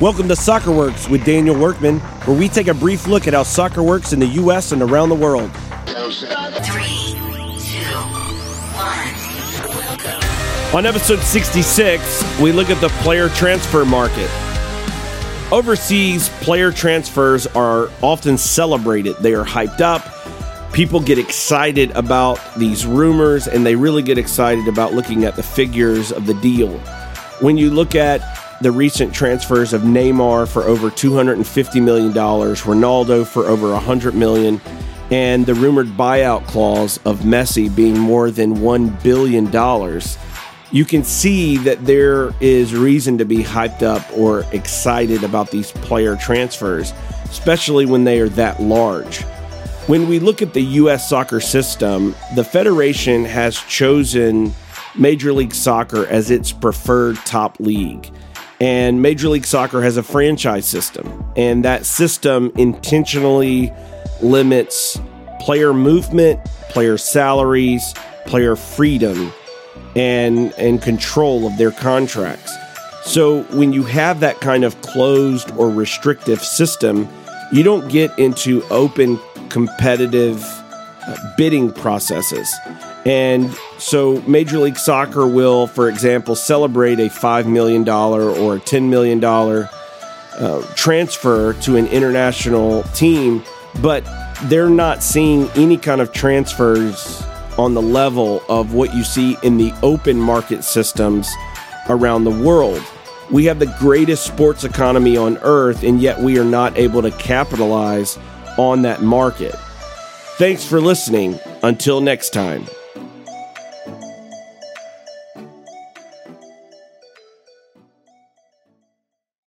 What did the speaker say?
Welcome to Soccer Works with Daniel Workman, where we take a brief look at how soccer works in the U.S. and around the world. 3, 2, 1. On episode 66, we look at the player transfer market. Overseas player transfers are often celebrated. They are hyped up. People get excited about these rumors, and they really get excited about looking at the figures of the deal. When you look at the recent transfers of Neymar for over $250 million, Ronaldo for over $100 million, and the rumored buyout clause of Messi being more than $1 billion, you can see that there is reason to be hyped up or excited about these player transfers, especially when they are that large. When we look at the U.S. soccer system, the Federation has chosen Major League Soccer as its preferred top league. And Major League Soccer has a franchise system, and that system intentionally limits player movement, player salaries, player freedom, and control of their contracts. So when you have that kind of closed or restrictive system, you don't get into open competitive bidding processes. And so Major League Soccer will, for example, celebrate a $5 million or a $10 million transfer to an international team, but they're not seeing any kind of transfers on the level of what you see in the open market systems around the world. We have the greatest sports economy on earth, and yet we are not able to capitalize on that market. Thanks for listening. Until next time.